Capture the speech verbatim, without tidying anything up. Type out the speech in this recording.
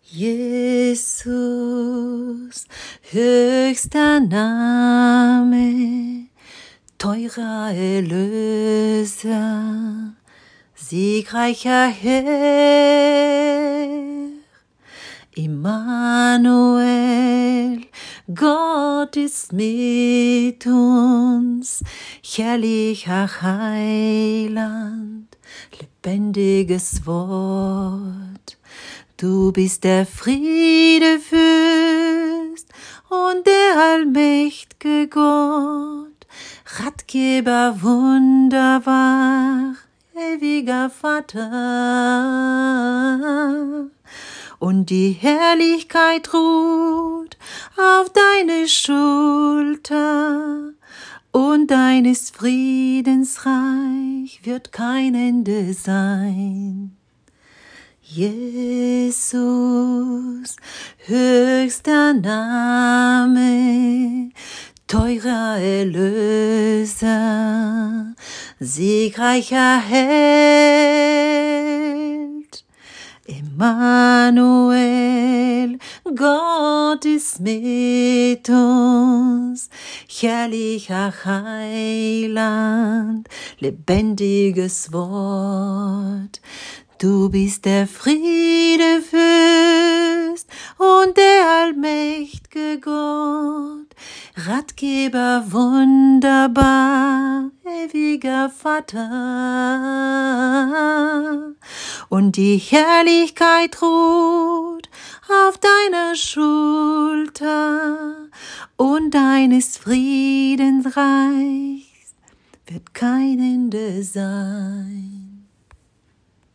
Jesus, höchster Name, teurer Erlöser, siegreicher Herr, Immanuel, Gott ist mit uns, herrlicher Heiland, lebendiges Wort. Du bist der Friedefürst und der allmächtige Gott, Ratgeber, wunderbar, ewiger Vater. Und die Herrlichkeit ruht auf deine Schulter, und deines Friedens Reich wird kein Ende sein. Jesus, höchster Name, teurer Erlöser, siegreicher Held, Immanuel, Gott ist mit uns, herrlicher Heiland, lebendiges Wort. Du bist der Friedefürst und der allmächtige Gott, Ratgeber, wunderbar, ewiger Vater. Und die Herrlichkeit ruht auf deiner Schulter, und deines Friedens Reich wird kein Ende sein.